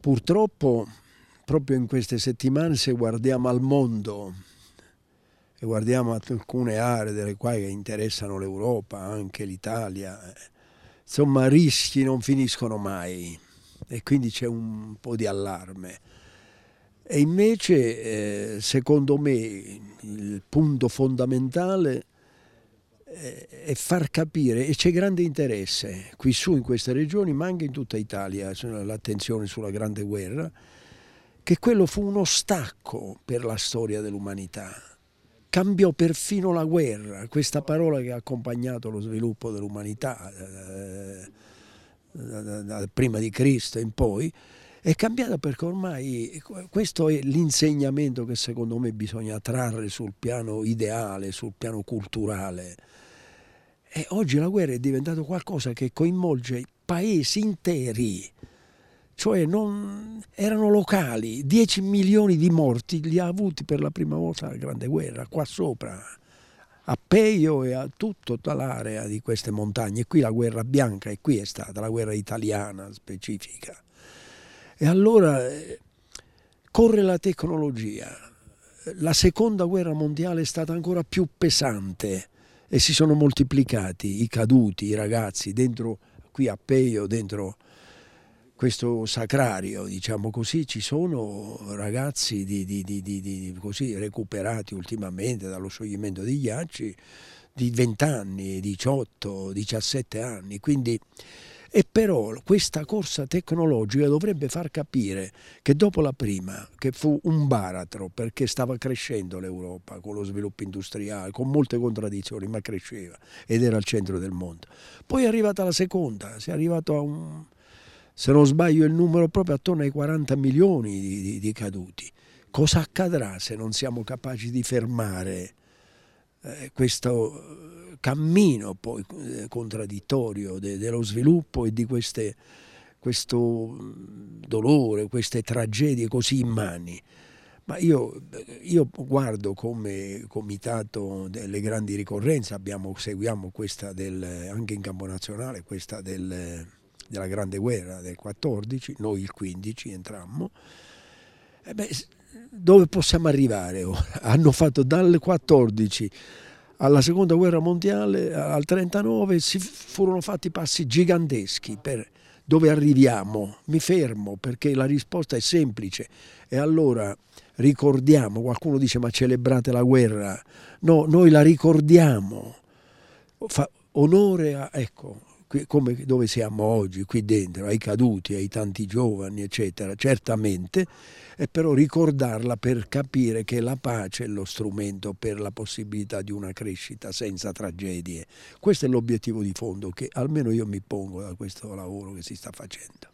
Purtroppo, proprio in queste settimane, se guardiamo al mondo e guardiamo alcune aree delle quali interessano l'Europa, anche l'Italia, insomma, rischi non finiscono mai e quindi c'è un po' di allarme. E invece, secondo me, il punto fondamentale è far capire, e c'è grande interesse qui su in queste regioni, ma anche in tutta Italia, l'attenzione sulla Grande Guerra, che quello fu uno stacco per la storia dell'umanità. Cambiò perfino la guerra, questa parola che ha accompagnato lo sviluppo dell'umanità prima di Cristo in poi, è cambiata perché ormai questo è l'insegnamento che secondo me bisogna trarre sul piano ideale, sul piano culturale. E oggi la guerra è diventata qualcosa che coinvolge paesi interi, cioè non erano locali. 10 milioni di morti li ha avuti per la prima volta la Grande Guerra, qua sopra, a Peio e a tutta l'area di queste montagne. Qui la guerra bianca, e qui è stata la guerra italiana specifica. E allora corre la tecnologia. La seconda guerra mondiale è stata ancora più pesante e si sono moltiplicati i caduti, i ragazzi, dentro qui a Peio, dentro questo sacrario, diciamo così, ci sono ragazzi così recuperati ultimamente dallo scioglimento dei ghiacci di 20 anni, 18, 17 anni, quindi. E però questa corsa tecnologica dovrebbe far capire che dopo la prima, che fu un baratro perché stava crescendo l'Europa con lo sviluppo industriale, con molte contraddizioni, ma cresceva ed era al centro del mondo. Poi è arrivata la seconda, si è arrivato a se non sbaglio il numero proprio attorno ai 40 milioni di caduti. Cosa accadrà se non siamo capaci di fermare questo cammino poi contraddittorio dello sviluppo e di questo dolore, queste tragedie così immani? Ma io guardo come comitato delle grandi ricorrenze, seguiamo questa anche in campo nazionale, questa della Grande Guerra del 14, noi il 15 entrammo. Dove possiamo arrivare ora? Hanno fatto dal 14 alla seconda guerra mondiale, al 39, furono fatti passi giganteschi per dove arriviamo. Mi fermo perché la risposta è semplice. E allora ricordiamo, qualcuno dice ma celebrate la guerra. No, noi la ricordiamo. Fa onore a, ecco, come dove siamo oggi, qui dentro, ai caduti, ai tanti giovani, eccetera, certamente, e però ricordarla per capire che la pace è lo strumento per la possibilità di una crescita senza tragedie. Questo è l'obiettivo di fondo che almeno io mi pongo da questo lavoro che si sta facendo.